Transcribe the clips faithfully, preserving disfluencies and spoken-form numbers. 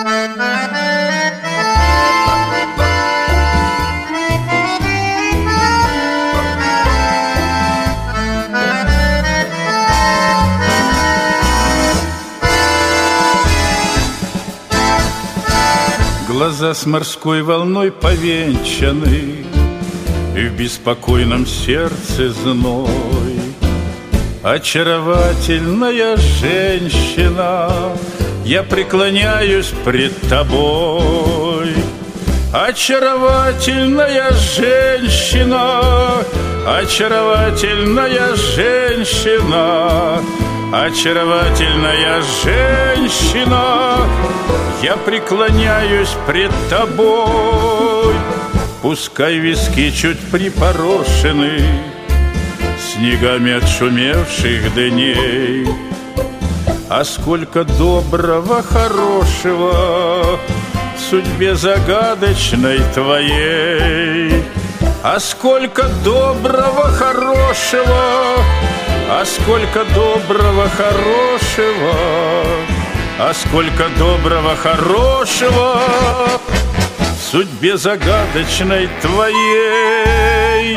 Глаза с морской волной повенчаны, и в беспокойном сердце зной. Очаровательная женщина, я преклоняюсь пред тобой. Очаровательная женщина, очаровательная женщина, очаровательная женщина, я преклоняюсь пред тобой. Пускай виски чуть припорошены снегами отшумевших дней, а сколько доброго, хорошего в судьбе загадочной твоей. А сколько доброго, хорошего, а сколько доброго, хорошего, а сколько доброго, хорошего в судьбе загадочной твоей.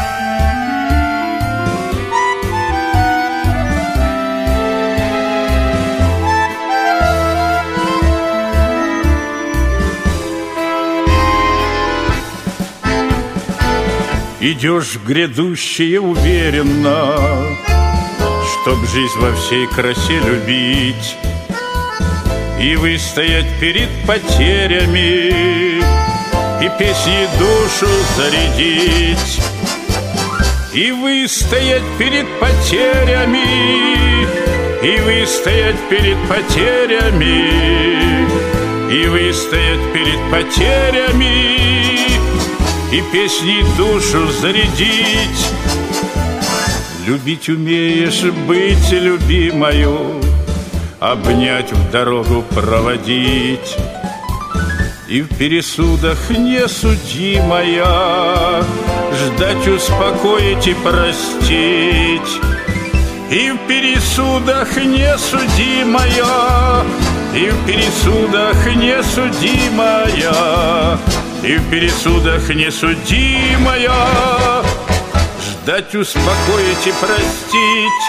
Идешь в грядущее уверенно, чтоб жизнь во всей красе любить и выстоять перед потерями, и песней душу зарядить. И выстоять перед потерями, и выстоять перед потерями, и выстоять перед потерями, и песней душу зарядить. Любить умеешь, быть любимою, обнять, в дорогу проводить, и в пересудах несудимая ждать, успокоить и простить. И в пересудах несудимая, и в пересудах несудимая, и в пересудах несудимая ждать, успокоить и простить.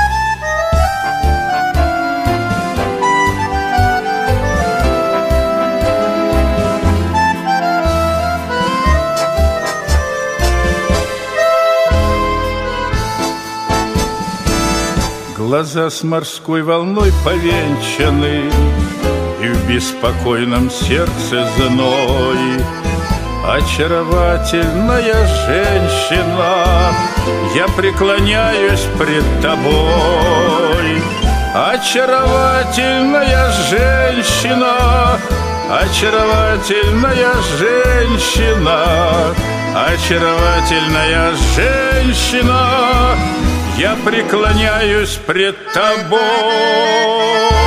Глаза с морской волной повенчаны, и в беспокойном сердце зной. Очаровательная женщина, я преклоняюсь пред тобой. Очаровательная женщина, очаровательная женщина, очаровательная женщина, я преклоняюсь пред тобой.